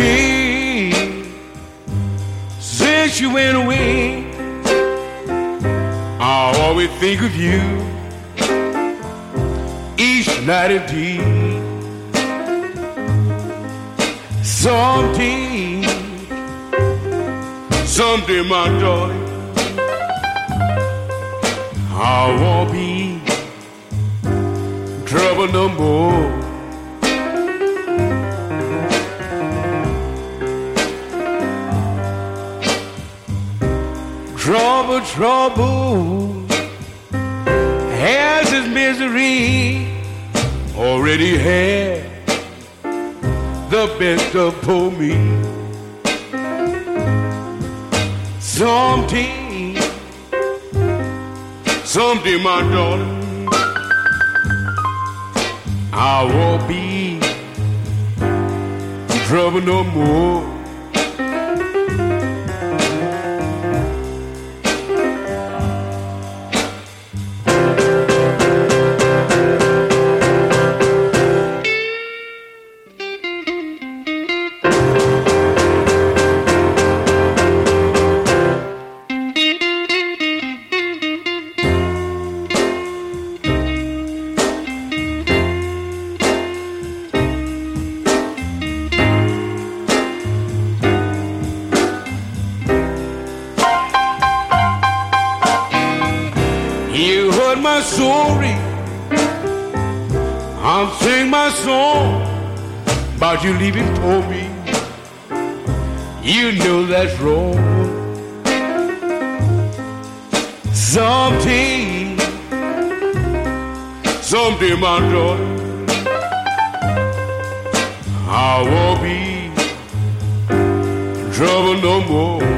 Someday, since you went away, I always think of you each night and day. Someday, my darling, I won't be in trouble no more. Trouble has its misery, already had the best of poor me. Someday, my darling, I won't be in trouble no more. You heard my story, I'm singing my song about you leaving for me. You know that's wrong. Someday, my darling, I won't be in trouble no more.